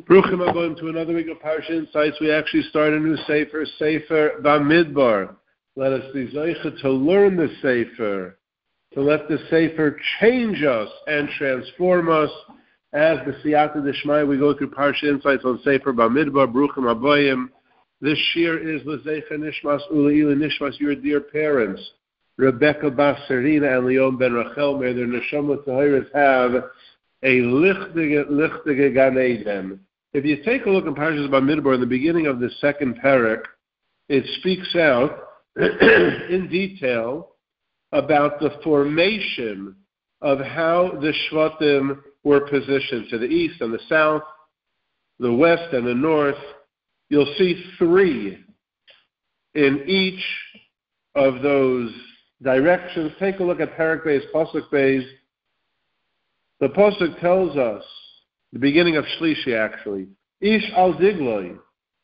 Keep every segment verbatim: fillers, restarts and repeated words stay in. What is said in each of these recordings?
Bruchim Aboim to another week of Parsha Insights. We actually start a new Sefer, Sefer Bamidbar. Let us be zeicha to learn the Sefer, to let the Sefer change us and transform us. As the Siyata Deshmai, we go through Parsha Insights on Sefer Bamidbar, Bruchim Aboim. This year is L'Zeicha Nishmas Uleila Nishmas, your dear parents, Rebecca Bas Serena and Leon Ben Rachel. May their Neshama Tahiris have a lichtige, lichtige Gan Eden. If you take a look in Parshas Bamidbar, in the beginning of the second parak, it speaks out in detail about the formation of how the Shvatim were positioned to the east and the south, the west and the north. You'll see three in each of those directions. Take a look at Parak Beis, Pasuk Beis. The Pasuk tells us, the beginning of Shlishi actually, Ish al Digloi.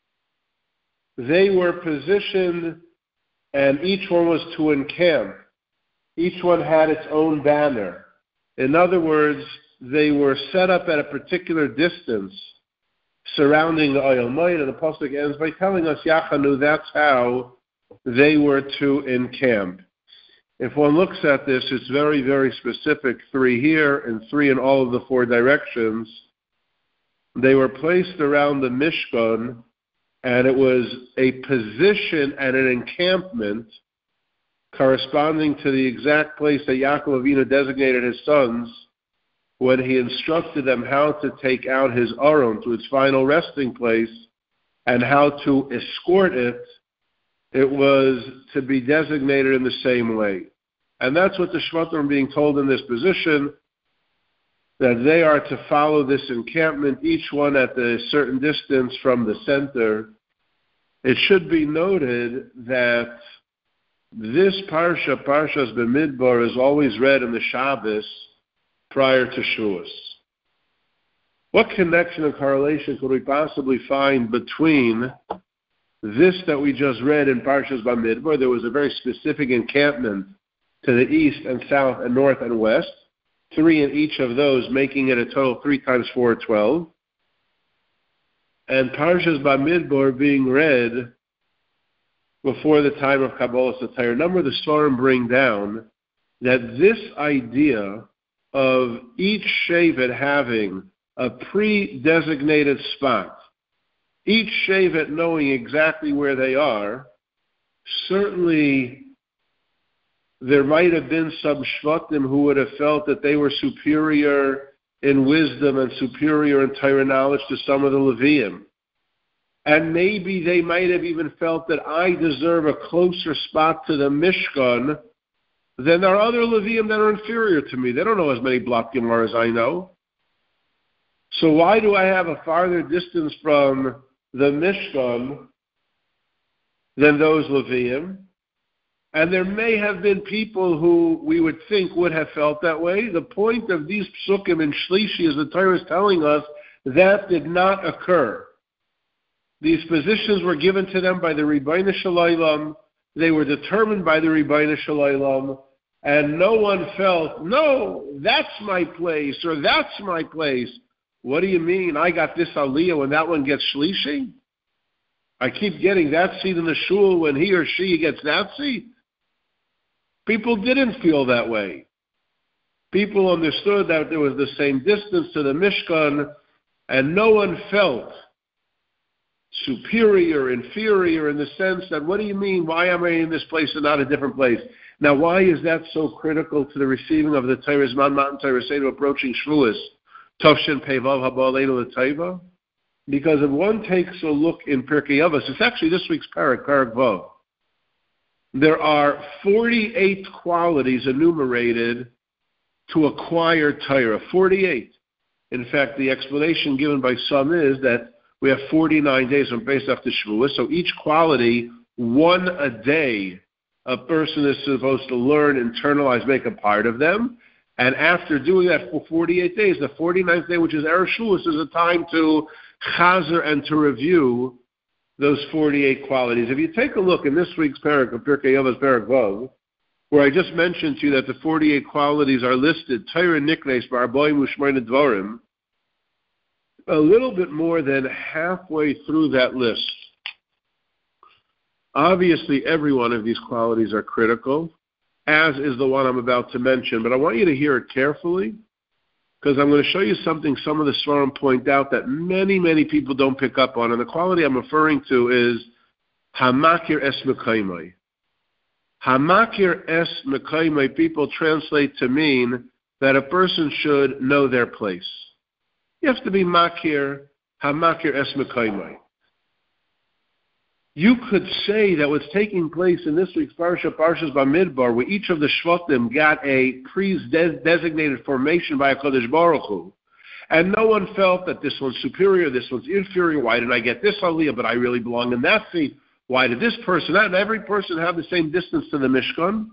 They were positioned and each one was to encamp. Each one had its own banner. In other words, they were set up at a particular distance surrounding the Oyel Moed, and the Pasuk ends by telling us, Yachanu, that's how they were to encamp. If one looks at this, it's very, very specific, three here and three in all of the four directions. They were placed around the Mishkan, and it was a position and an encampment corresponding to the exact place that Yaakov Avinu designated his sons when he instructed them how to take out his Aron to its final resting place and how to escort it. It was to be designated in the same way. And that's what the Shvatim are being told in this position, that they are to follow this encampment, each one at a certain distance from the center. It should be noted that this Parsha, Parshas Bamidbar, is always read in the Shabbos prior to Shavuos. What connection and correlation could we possibly find between this that we just read in Parshas Bamidbar? There was a very specific encampment to the east and south and north and west, three in each of those, making it a total of three times four, twelve. And Parshas Bamidbar being read before the time of Kabbalah Satire. A number of the Svarim bring down that this idea of each Shevet having a pre-designated spot, each Shevet knowing exactly where they are, certainly there might have been some Shvatim who would have felt that they were superior in wisdom and superior in Torah knowledge to some of the Leviim. And maybe they might have even felt that I deserve a closer spot to the Mishkan than there are other Leviim that are inferior to me. They don't know as many block Gemara as I know. So why do I have a farther distance from the Mishkan than those Leviim? And there may have been people who we would think would have felt that way. The point of these psukim in Shlishi is the Torah is telling us that did not occur. These positions were given to them by the Ribbono Shel Olam. They were determined by the Ribbono Shel Olam. And no one felt, no, that's my place, or that's my place. What do you mean? I got this aliyah when that one gets Shlishi? I keep getting that seat in the shul when he or she gets that seat? People didn't feel that way. People understood that there was the same distance to the Mishkan, and no one felt superior, inferior, in the sense that, what do you mean, why am I in this place and not a different place? Now, why is that so critical to the receiving of the Torah, Zman Matan Torah Seder approaching Shavuos, Tovshin Pei Vav Haba Aleinu L'Teiva? Because if one takes a look in Pirkei Avos, it's actually this week's parak, Parak Vav. There are forty-eight qualities enumerated to acquire Torah. forty-eight. In fact, the explanation given by some is that we have forty-nine days from Pesach to Shavuos, so each quality, one a day, a person is supposed to learn, internalize, make a part of them. And after doing that for forty-eight days, the forty-ninth day, which is Erev Shavuos, is a time to chazer and to review those forty-eight qualities. If you take a look in this week's parak of Pirkei Avos, Parak Vav, where I just mentioned to you that the forty-eight qualities are listed, Torah Niknes Ba'arboim U'Shmeina Dvarim, a little bit more than halfway through that list. Obviously, every one of these qualities are critical, as is the one I'm about to mention. But I want you to hear it carefully, because I'm going to show you something some of the Svarim point out that many, many people don't pick up on. And the quality I'm referring to is Hamakir es Mekaymai. Hamakir es Mekaymai, people translate to mean that a person should know their place. You have to be Makir, Hamakir es Mekaymai. You could say that what's taking place in this week's Parsha, Parshas Bamidbar, where each of the Shvatim got a pre-designated formation by HaKadosh Baruch Hu, and no one felt that this one's superior, this one's inferior, why didn't I get this aliyah, but I really belong in that seat? Why did this person, not every person have the same distance to the Mishkan?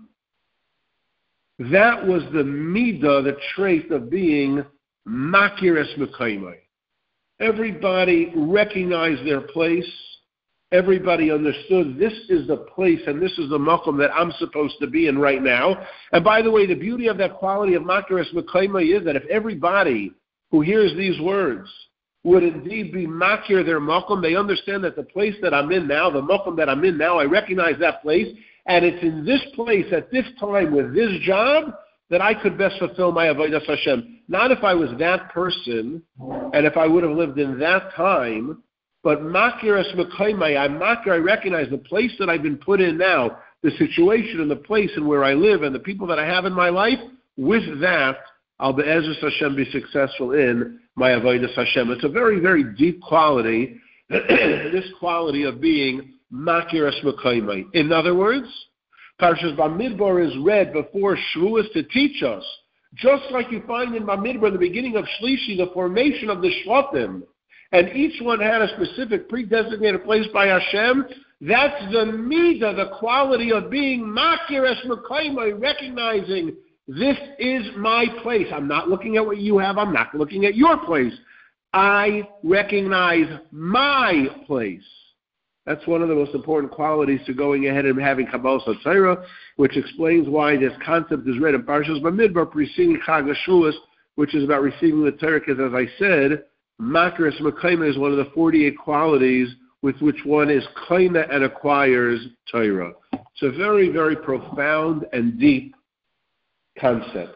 That was the midah, the trait of being Makir es Mekaymai. Everybody recognized their place. Everybody understood this is the place and this is the makom that I'm supposed to be in right now. And by the way, the beauty of that quality of Makir es Mekaymai is that if everybody who hears these words would indeed be Makir their makom, they understand that the place that I'm in now, the makom that I'm in now, I recognize that place, and it's in this place at this time with this job that I could best fulfill my avodas Hashem. Not if I was that person and if I would have lived in that time, but Makir es Mekaymai, I'm Makir, I recognize the place that I've been put in now, the situation and the place and where I live and the people that I have in my life. With that, I'll be Be'ezus Hashem be successful in my avodas Hashem. It's a very, very deep quality, this quality of being Makir es Mekaymai. In other words, Parshas Bamidbar is read before Shavuos to teach us, just like you find in Bamidbar, the beginning of Shlishi, the formation of the Shvatim, and each one had a specific pre-designated place by Hashem. That's the midah, the quality of being Makir es Mekaymai, recognizing this is my place. I'm not looking at what you have. I'm not looking at your place. I recognize my place. That's one of the most important qualities to going ahead and having Kabbalas HaTorah, which explains why this concept is read in Parshas Bamidbar preceding Chag HaShavuos, which is about receiving the Torah, because as I said, Makir es Mekaymai is one of the forty-eight qualities with which one is kaina and acquires Torah. It's a very, very profound and deep concept.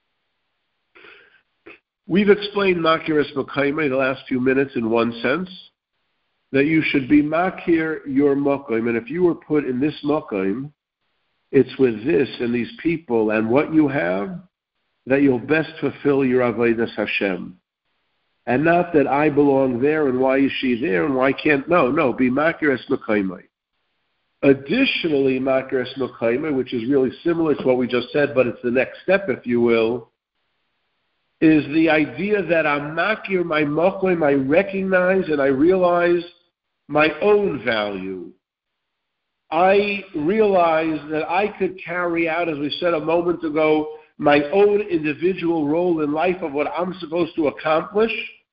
We've explained Makir es Mekaymai the last few minutes in one sense, that you should be Makir your Makom, and if you were put in this Makom, it's with this and these people and what you have that you'll best fulfill your avodas Hashem. And not that I belong there and why is she there and why can't, no, no, be Makir es Mekaymai. Additionally, Makir es Mekaymai, which is really similar to what we just said, but it's the next step, if you will, is the idea that I'm Makir my Makom, I recognize and I realize my own value. I realize that I could carry out, as we said a moment ago, my own individual role in life of what I'm supposed to accomplish,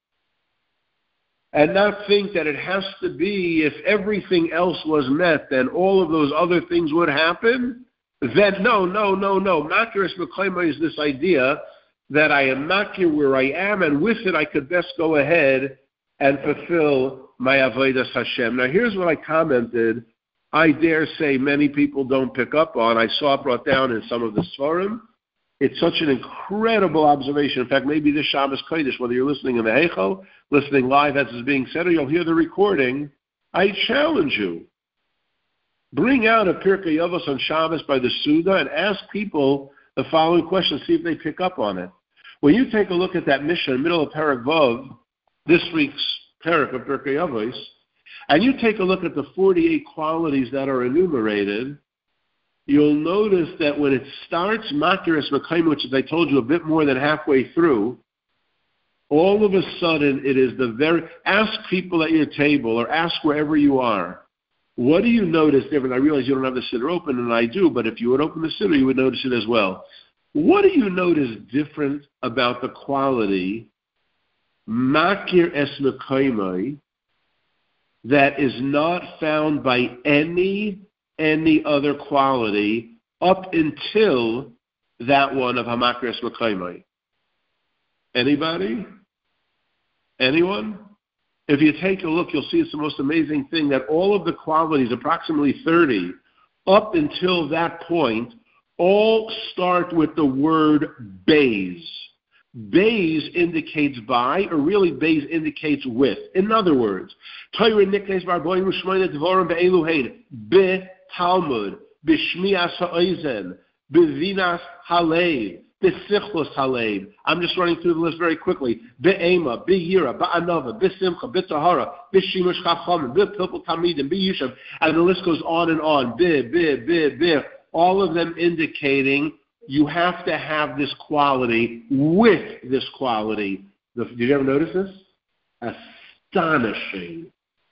and not think that it has to be, if everything else was met, then all of those other things would happen. Then no, no, no, no. Makir es Mekaymai is this idea that I am Makir where I am, and with it I could best go ahead and fulfill my avodas Hashem. Now here's what I commented, I dare say many people don't pick up on. I saw it brought down in some of the Svarim. It's such an incredible observation. In fact, maybe this Shabbos Kodesh, whether you're listening in the Heichel, listening live as it's being said, or you'll hear the recording, I challenge you. Bring out a Pirkei Avos on Shabbos by the Suda and ask people the following question, see if they pick up on it. When you take a look at that Mishnah, middle of Perek Vav, this week's Perek of Pirkei Avos, and you take a look at the forty-eight qualities that are enumerated, you'll notice that when it starts Makir es Mekaymai, which as I told you a bit more than halfway through, all of a sudden it is the very, ask people at your table or ask wherever you are, what do you notice different? I realize you don't have the siddur open, and I do, but if you would open the siddur, you would notice it as well. What do you notice different about the quality Makir es Mekaymai that is not found by any any other quality up until that one of Hamakir es Mekaymai? Anybody? Anyone? If you take a look, you'll see it's the most amazing thing that all of the qualities, approximately thirty, up until that point, all start with the word bays. Bays indicates by, or really bays indicates with. In other words, Torah niknes barboim u'shmoina dvorim be'elu hein, be-Talmud, be-shmias ha'oizen, be-vinas halev, be-sichlos halev. I'm just running through the list very quickly. Be-ema, be-yira, be-anava, be-simcha, be-tahara, be-shimush chachamim, be-pilpul tamidim, be-yishav, and the list goes on and on. Be, be, be, be. All of them indicating you have to have this quality with this quality. The, did you ever notice this? Astonishing.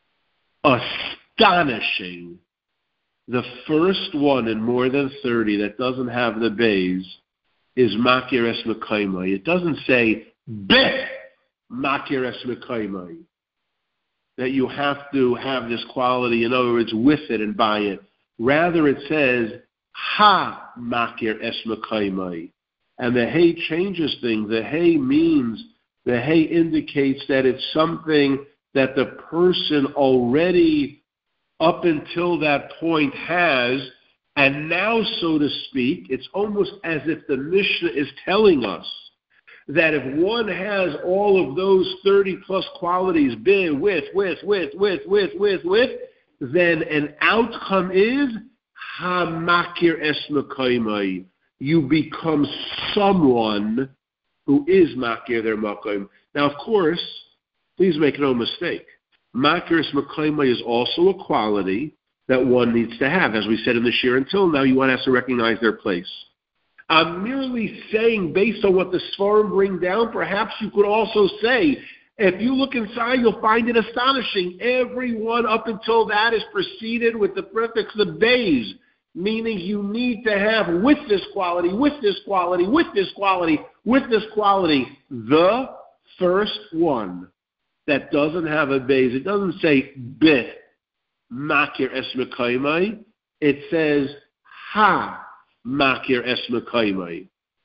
Astonishing. The first one in more than thirty that doesn't have the bays is Makir Es Mekaimai. It doesn't say Be Makir Es Mekaimai. That you have to have this quality, in other words, with it and by it. Rather it says Ha makir es mekaimai. And the hey changes things. The hey means, the hey indicates that it's something that the person already up until that point has, and now, so to speak, it's almost as if the Mishnah is telling us that if one has all of those thirty plus qualities, be, with, with, with, with, with, with, with, then an outcome is Ha-makir es mekaimai. You become someone who is makir their makaim. Now, of course, please make no mistake. Makir es mekaimai is also a quality that one needs to have. As we said in the shir until now, you want to have to recognize their place. I'm merely saying, based on what the Sfarim bring down, perhaps you could also say, if you look inside, you'll find it astonishing. Everyone up until that is preceded with the prefix the bays, meaning you need to have with this quality, with this quality, with this quality, with this quality. The first one that doesn't have a bays, it doesn't say be makir es mekaimai, it says ha makir es mekaimai.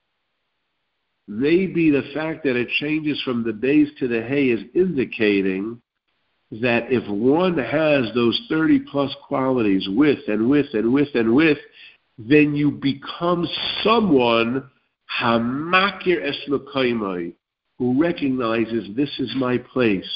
Maybe the fact that it changes from the bays to the hay is indicating that if one has those thirty plus qualities with and with and with and with, then you become someone hamakir es mekaimai, who recognizes this is my place.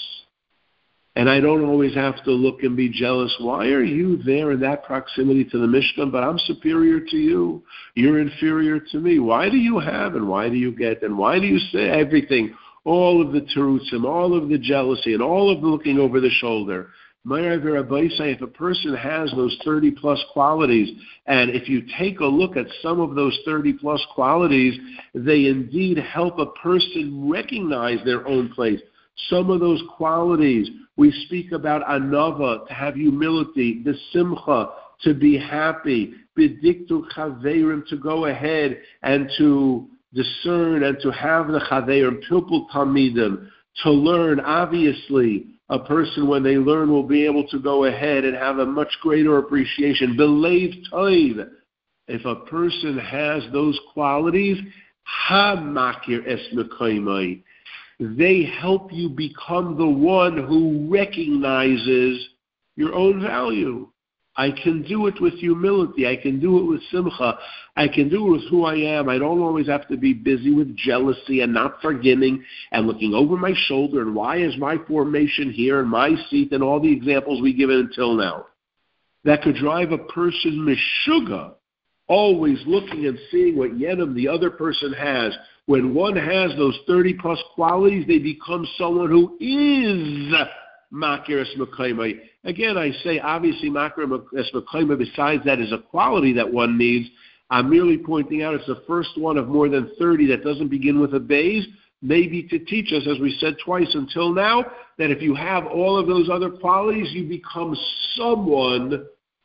And I don't always have to look and be jealous. Why are you there in that proximity to the Mishkan, but I'm superior to you? You're inferior to me. Why do you have and why do you get and why do you say everything? All of the terutzim, all of the jealousy, and all of the looking over the shoulder. If a person has those thirty plus qualities, and if you take a look at some of those thirty plus qualities, they indeed help a person recognize their own place. Some of those qualities, we speak about anava, to have humility, the simcha, to be happy, b'diktu chaveirim, to go ahead and to discern and to have the chaveirim, pilpul talmidim, to learn. Obviously, a person, when they learn, will be able to go ahead and have a much greater appreciation. B'leiv toiv. If a person has those qualities, ha makir es mekaimai, they help you become the one who recognizes your own value. I can do it with humility. I can do it with simcha. I can do it with who I am. I don't always have to be busy with jealousy and not forgiving and looking over my shoulder and why is my formation here and my seat and all the examples we give it until now. That could drive a person mishuga, always looking and seeing what yenim the other person has. When one has those thirty plus qualities, they become someone who is makir es mekaimai. Again, I say, obviously, makir es mekaimai, besides that, is a quality that one needs. I'm merely pointing out it's the first one of more than thirty that doesn't begin with a bays, maybe to teach us, as we said twice until now, that if you have all of those other qualities, you become someone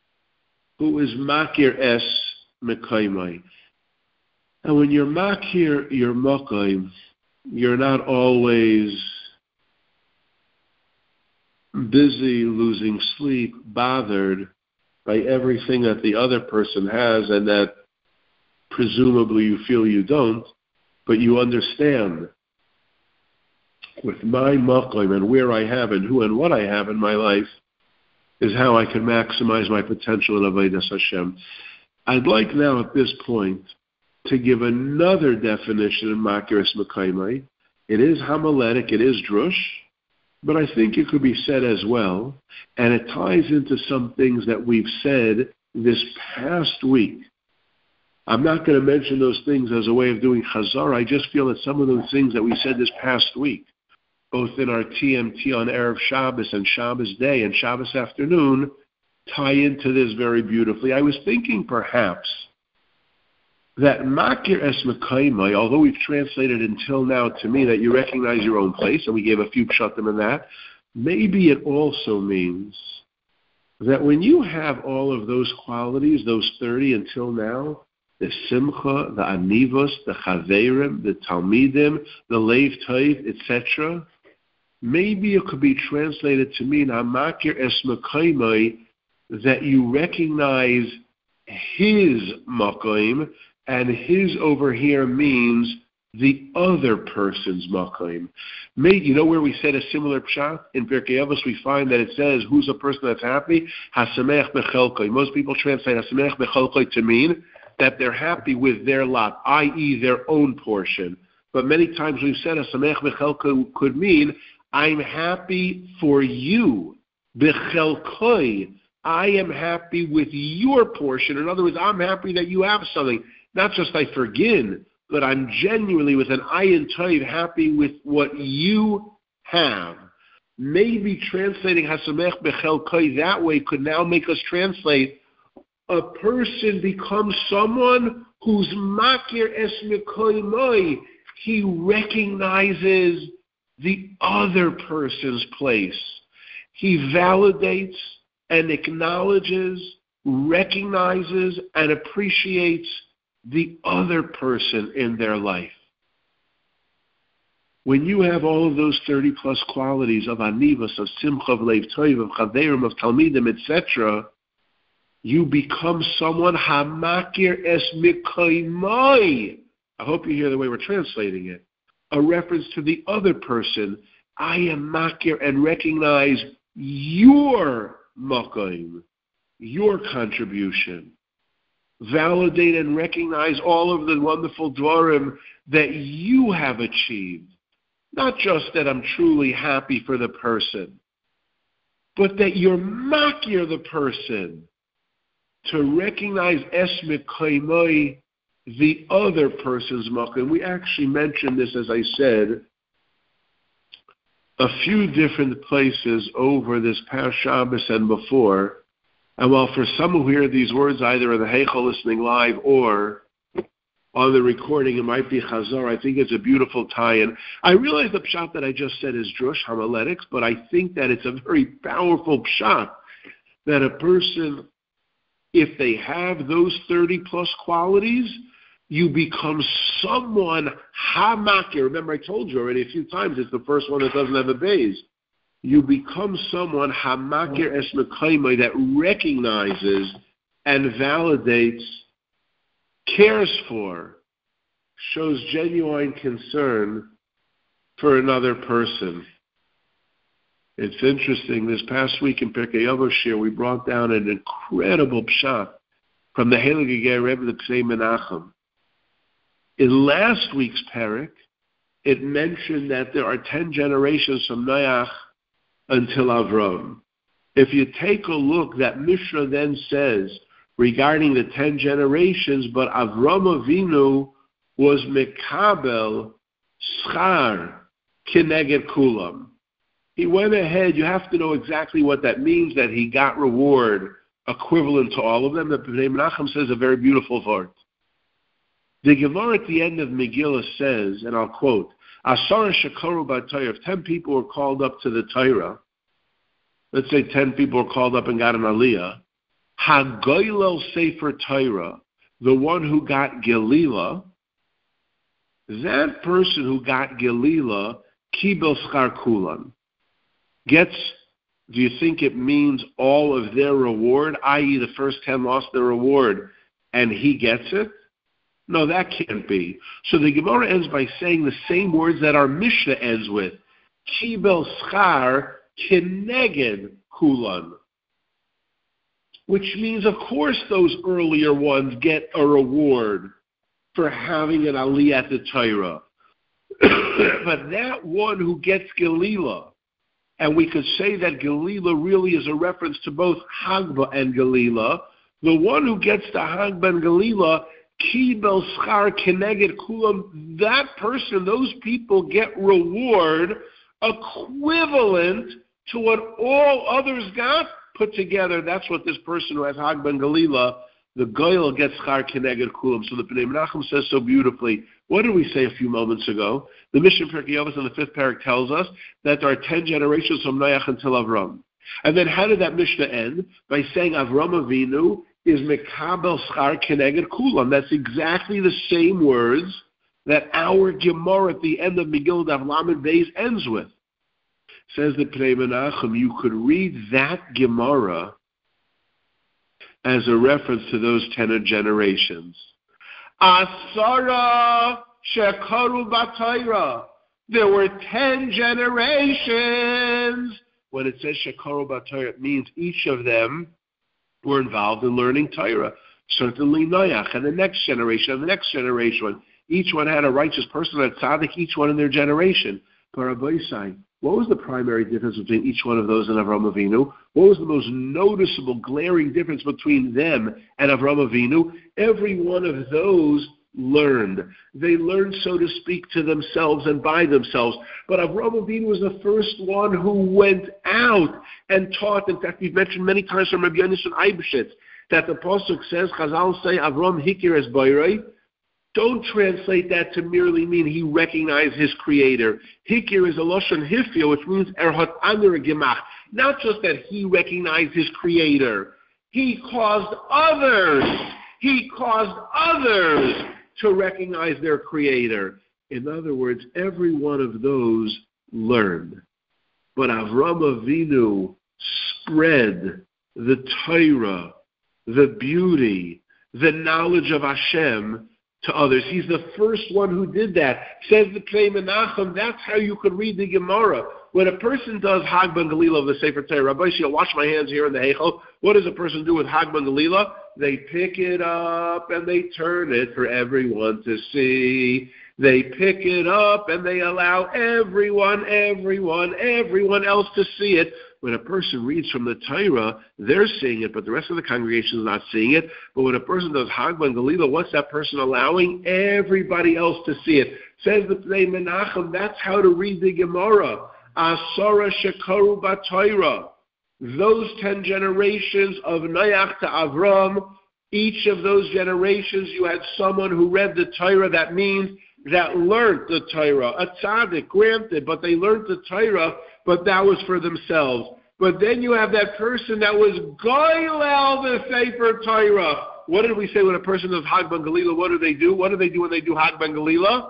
who is makir es mekaimai. And when you're makir, you're makaim, you're not always busy, losing sleep, bothered by everything that the other person has and that presumably you feel you don't, but you understand with my makom and where I have and who and what I have in my life is how I can maximize my potential in Avodas Hashem. I'd like now at this point to give another definition of Makiris Mekaimai. It is homiletic, it is drush, but I think it could be said as well, and it ties into some things that we've said this past week. I'm not going to mention those things as a way of doing chazar. I just feel that some of those things that we said this past week, both in our T M T on Erev Shabbos and Shabbos day and Shabbos afternoon, tie into this very beautifully. I was thinking perhaps that Makir Es Mekaimai, although we've translated until now to me that you recognize your own place, and we gave a few pshatim in that, maybe it also means that when you have all of those qualities, those thirty until now, the Simcha, the Anivos, the Chaverim, the Talmidim, the Leiv Toiv, et cetera, maybe it could be translated to mean Makir Es Mekaimai, that you recognize his Makom, and his over here means the other person's makom. You know where we said a similar pshat? In Pirkei Avos we find that it says, who's a person that's happy? Hasameach bechelkoi. Most people translate Hasameach bechelkoi to mean that they're happy with their lot, that is their own portion. But many times we've said Hasameach bechelkoi could mean, I'm happy for you. Bechelkoi. I am happy with your portion. In other words, I'm happy that you have something. Not just I forgive, but I'm genuinely with an ayin toiv happy with what you have. Maybe translating Hasamech Bechelkoi that way could now make us translate a person becomes someone who's makir es mekoimoi. He recognizes the other person's place. He validates and acknowledges, recognizes, and appreciates the other person in their life. When you have all of those thirty plus qualities of anivas, of simcha, of leiv toiv, of chaverim, of talmidim, et cetera, you become someone hamakir es mikaimai. I hope you hear the way we're translating it. A reference to the other person. I am makir and recognize your makaim, your contribution. Validate and recognize all of the wonderful dvarim that you have achieved. Not just that I'm truly happy for the person, but that you're makir the person to recognize es mekaimai, the other person's makom. We actually mentioned this, as I said, a few different places over this past Shabbos and before. And while for some who hear these words either in the Heichel listening live or on the recording, it might be Chazar, I think it's a beautiful tie-in. I realize the pshat that I just said is drush, homiletics, but I think that it's a very powerful pshat that a person, if they have those thirty plus qualities, you become someone hamakir. Remember, I told you already a few times, it's the first one that doesn't have a base. You become someone hamakir es mekaimai that recognizes and validates, cares for, shows genuine concern for another person. It's interesting. This past week in Pirkei Avos Shir, we brought down an incredible pshat from the Heilige Ger Rebbe, the Psei Menachem. In last week's parak, it mentioned that there are ten generations from Noach until Avram. If you take a look, that Mishnah then says regarding the ten generations, but Avram Avinu was mekabel schar kineged kulam. He went ahead, you have to know exactly what that means, that he got reward equivalent to all of them. The Pnei Menachem says a very beautiful word. The Gemara at the end of Megillah says, and I'll quote, Asara shekaru b'Torah, if ten people were called up to the Torah, let's say ten people were called up and got an aliyah, Hagoylel Sefer Torah, the one who got Gelila, that person who got Gelila, Kibel Schar Kulan, gets, do you think it means all of their reward, that is the first ten lost their reward, and he gets it? No, that can't be. So the Gemara ends by saying the same words that our Mishnah ends with. kibel schar keneged kulan. Which means, of course, those earlier ones get a reward for having an aliyah at the Torah. But that one who gets Gelila, and we could say that Gelila really is a reference to both Hagba and Gelila, the one who gets the Hagba and Gelila, Kibel Schar Keneged Kulam, that person, those people get reward equivalent to what all others got put together. That's what this person who has Hagba and Gelila, the Goyal gets Schar Keneged Kulam. So the Bnei Menachem says so beautifully. What did we say a few moments ago? The Mishnah Pirkei Avos in the fifth parak tells us that there are ten generations from Noach until Avram. And then how did that Mishnah end? By saying Avram Avinu is Mekabel Schar Keneged Kulam. That's exactly the same words that our Gemara at the end of Megillah Daf Lamed Beis ends with. Says the Bnei Menachem, you could read that Gemara as a reference to those ten generations. Asara shekaru b'Torah. There were ten generations. When it says shekaru b'Torah, it means each of them were involved in learning Torah. Certainly Noach and the next generation and the next generation. Each one had a righteous person, a tzaddik, each one in their generation. But Rabbi Yisai, what was the primary difference between each one of those and Avraham Avinu? What was the most noticeable, glaring difference between them and Avraham Avinu? Every one of those learned. They learned, so to speak, to themselves and by themselves. But Avraham Avinu was the first one who went out and taught. In fact, we've mentioned many times from Rabbi Yonasan Eibeshitz that the Pasuk says, Chazal say, Avram hikir es bayrei. Don't translate that to merely mean he recognized his creator. Hikir is a lashon hifya, which means erhat aner gemach. Not just that he recognized his creator. He caused others. He caused others to recognize their creator. In other words, every one of those learned. But Avram Avinu spread the Torah, the beauty, the knowledge of Hashem to others. He's the first one who did that. Says the Bnei Menachem, that's how you could read the Gemara. When a person does Hagba and Gelila of the Sefer Torah, Rabbi, I'll wash my hands here in the Heichel. What does a person do with Hagba and Gelila? They pick it up and they turn it for everyone to see. They pick it up and they allow everyone, everyone, everyone else to see it. When a person reads from the Torah, they're seeing it, but the rest of the congregation is not seeing it. But when a person does Hagba and Gelila, what's that person allowing? Everybody else to see it. Says the Bnei Menachem, that's how to read the Gemara. Asara shekaru b'Torah. Those ten generations of Noach to Avram, each of those generations you had someone who read the Torah. That means that learned the Torah. A tzaddik, granted, but they learned the Torah, but that was for themselves. But then you have that person that was goylel the Sefer Torah. What did we say when a person does Hagba and Gelila? What do they do? What do they do when they do Hagba and Gelila?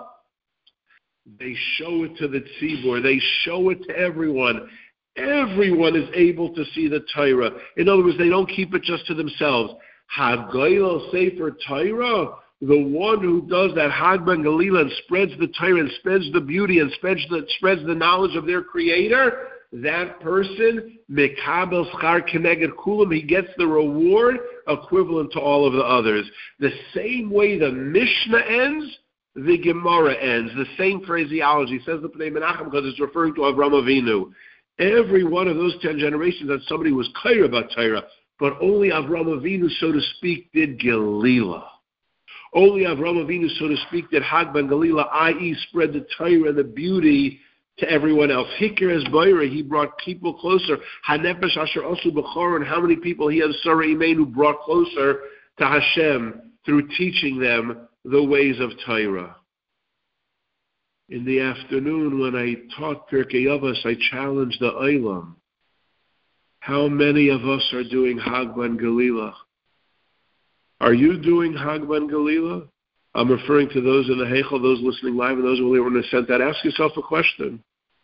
They show it to the tzibur. They show it to everyone. Everyone is able to see the Torah. In other words, they don't keep it just to themselves. Hagoyel Sefer Torah, the one who does that Hagba and Gelila and spreads the Torah and spreads the beauty and spreads the, spreads the knowledge of their Creator, that person, Mekabel Schar Keneged Kulam, he gets the reward equivalent to all of the others. The same way the Mishnah ends, the Gemara ends. The same phraseology, says the Bnei Menachem, because it's referring to Avram Avinu. Every one of those ten generations that somebody was clear about Torah, but only Avram Avinu, so to speak, did Gelila. Only Avram Avinu, so to speak, did Hagba and Gelila, that is spread the Torah and the beauty to everyone else. Hikir es Bayrei, he brought people closer. Hanefesh asher asu b'choron, how many people he has Sarah Imenu brought closer to Hashem through teaching them the ways of Torah. In the afternoon, when I taught Pirkei Avos, I challenged the Olam. How many of us are doing Hagba and Gelila? Are you doing Hagba and Gelila? I'm referring to those in the Heichel, those listening live, and those who were sent that. Ask yourself a question.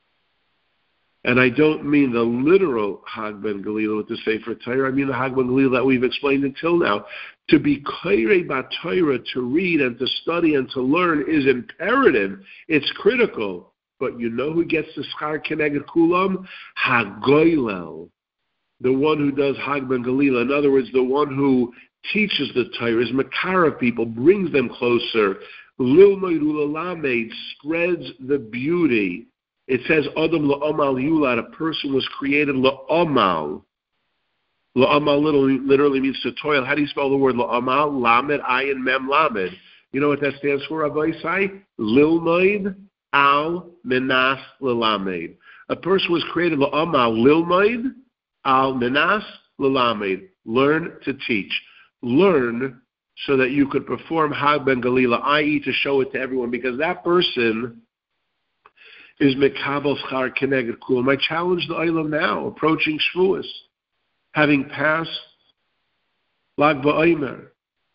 And I don't mean the literal Hagba and Gelila with the Sefer Torah. I mean the Hagba and Gelila that we've explained until now. To be Kairei B'Torah, to read and to study and to learn is imperative. It's critical. but you know who gets the schar keneged kulam? Hagoylel, the one who does Hag ben Galila. In other words, the one who teaches the Torah, is makara people, brings them closer. Lilmoid ulalamed, spreads the beauty. It says Adam la'amal yulad, a person was created la'amal. La'amal literally, literally means to toil. How do you spell the word la'amal? Lamed, ayin, mem, lamed. You know what that stands for, Rabbi Isai? Lilmoid al menas lelamed. A person was created la'amal lilmoid al menas lelamed. Learn to teach. Learn so that you could perform Hag ben Galila, that is to show it to everyone, because that person is mekabel schar keneged kulam. I challenge the Olam now, approaching Shavuos, having passed Lag BaOmer,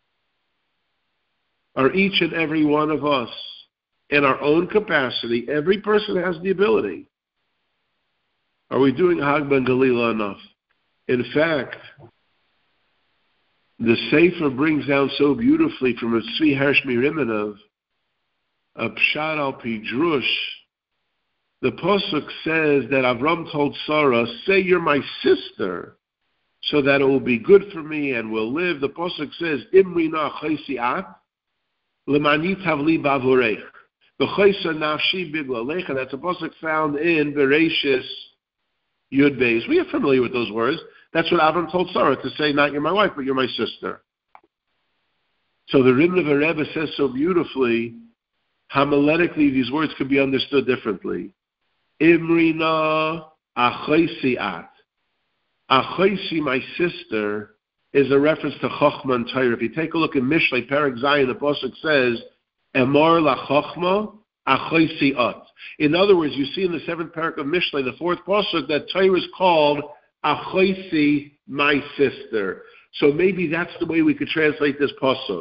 are each and every one of us, in our own capacity, every person has the ability. Are we doing Hag ben Galila enough? In fact, the Sefer brings down so beautifully from a Tzvi Hersh Miriminov, a Pshat al Pidrush. The Pasuk says that Avram told Sarah, say you're my sister, so that it will be good for me and we'll live. The Pasuk says, Imrina chaysi'at, lemani tavli bavorech. V'chaysa nafshi biglalech, and that's a Pasuk found in Bereshis Yud Beis. We are familiar with those words. That's what Avram told Sarah, to say, not you're my wife, but you're my sister. So the Rimnev Rebbe says so beautifully, homiletically, these words could be understood differently. Imrina achoisiat. Achoisi, my sister, is a reference to Chochmah and Torah. If you take a look at Mishlei, Perek Zayin, the Pasuk says, Emor la Chochmah achoisiat. In other words, you see in the seventh Perek of Mishlei, the fourth Pasuk, that Torah is called Achoisi, my sister. So maybe that's the way we could translate this pasuk.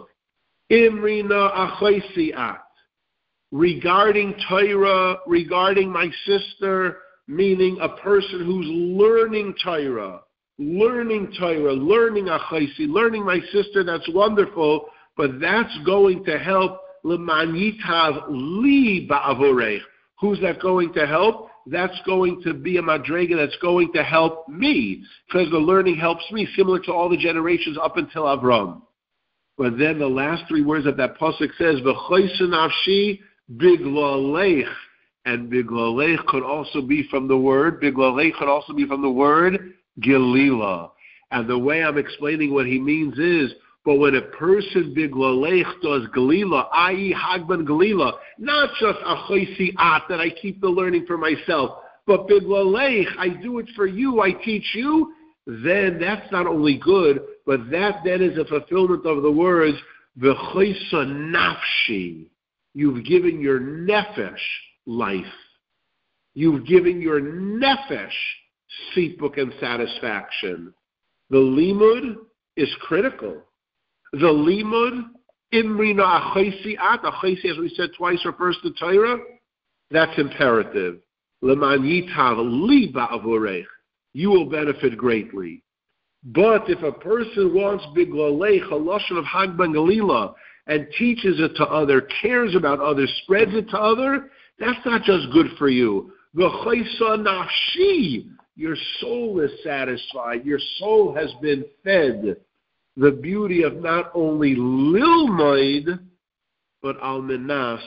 Imrina achoisiat. Regarding Torah, regarding my sister, meaning a person who's learning Torah, learning Torah, learning achoisi, learning my sister, that's wonderful, but that's going to help l'manitav li ba'avorech. Who's that going to help? That's going to be a madrega that's going to help me, because the learning helps me, similar to all the generations up until Avram. But then the last three words of that pasuk says, "V'choyse nafshi biglalech," and biglalech could also be from the word biglalech could also be from the word Galila. And the way I'm explaining what he means is, but when a person biglalech does Galila, that is Hag ben Galila, not just achoisi at, that I keep the learning for myself, but biglalech, I do it for you, I teach you, then that's not only good, but that then is a fulfillment of the words, v'choisa nafshi. You've given your nefesh life. You've given your nefesh sipuk and satisfaction. The limud is critical. The limud, imrina achoisi at, achoisi, as we said twice, refers to Torah. That's imperative. Leman yitav li ba'avorech. You will benefit greatly. But if a person wants biglalech, a lashon of Hag ben Galila, and teaches it to other, cares about others, spreads it to other, that's not just good for you. V'choisa nafshi, your soul is satisfied. Your soul has been fed the beauty of not only lilmoid, but almenas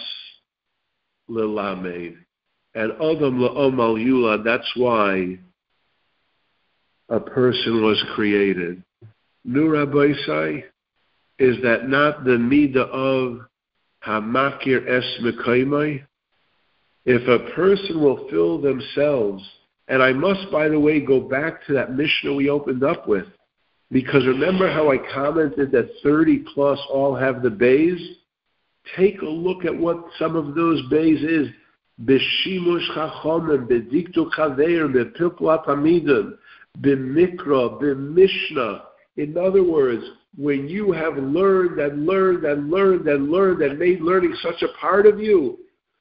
lilamed. And Adam la'omal yulad, that's why a person was created. Nu Rabbi Isai, is that not the midah of hamakir es mekaymai? If a person will fill themselves, and I must, by the way, go back to that Mishnah we opened up with, because remember how I commented that thirty plus all have the bays? Take a look at what some of those bays is. Beshimush chachomim, bediktu chaveir, bepilplat hamidim, b'mikra, b'mishnah. In other words, when you have learned and learned and learned and learned and made learning such a part of you,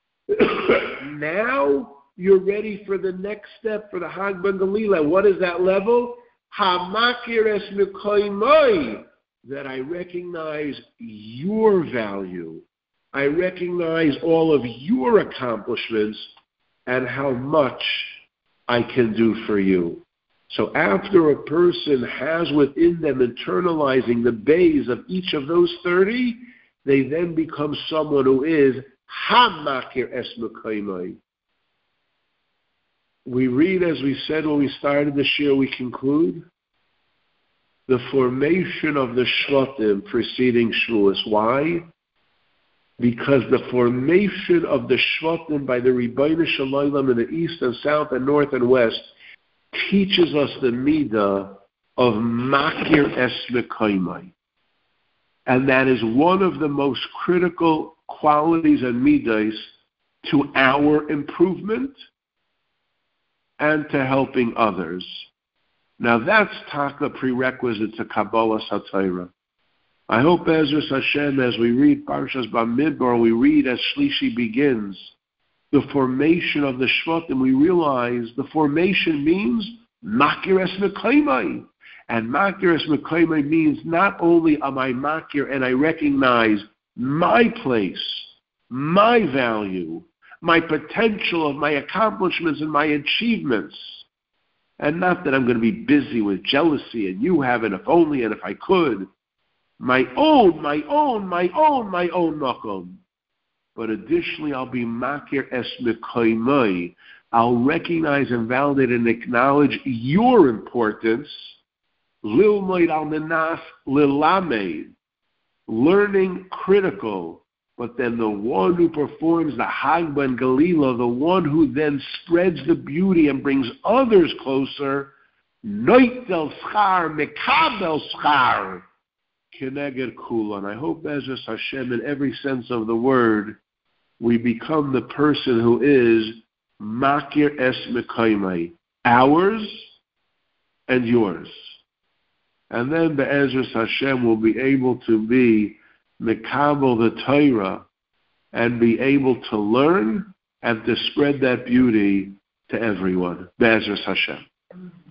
now you're ready for the next step, for the Hag ben Galila. What is that level? Hamakir es mekaymai, that I recognize your value. I recognize all of your accomplishments, and how much I can do for you. So after a person has within them internalizing the bays of each of those thirty, they then become someone who is ha-makir es mekaymai. We read, as we said when we started this year, we conclude, the formation of the Shvatim preceding Shavuos. Why? Because the formation of the Shvatim by the Ribono Shel Olam in the east and south and north and west teaches us the midah of makir es mekaymai. And that is one of the most critical qualities and midas to our improvement and to helping others. Now that's taka prerequisite to Kabbalah Satira. I hope Ezra Hashem, as we read Parshas Bamidbar, we read as Shlishi begins, the formation of the Shvatim, we realize the formation means Makir es Mekaymai. And Makir es Mekaymai means not only am I Makir and I recognize my place, my value, my potential of my accomplishments and my achievements, and not that I'm going to be busy with jealousy and you have it, if only and if I could. My own, my own, my own, my own makom. But additionally, I'll be makir es mekaymai. I'll recognize and validate and acknowledge your importance. Lilmoid al menas lilamed. Learning critical. But then the one who performs the Hagba and Galila, the one who then spreads the beauty and brings others closer, noitel schar, mekabel schar, keneged kulan. I hope, Ezra Hashem, in every sense of the word, we become the person who is makir es mekaymai, ours and yours. And then Be'ezras Hashem will be able to be mekabel the Torah and be able to learn and to spread that beauty to everyone. Be'ezras Hashem.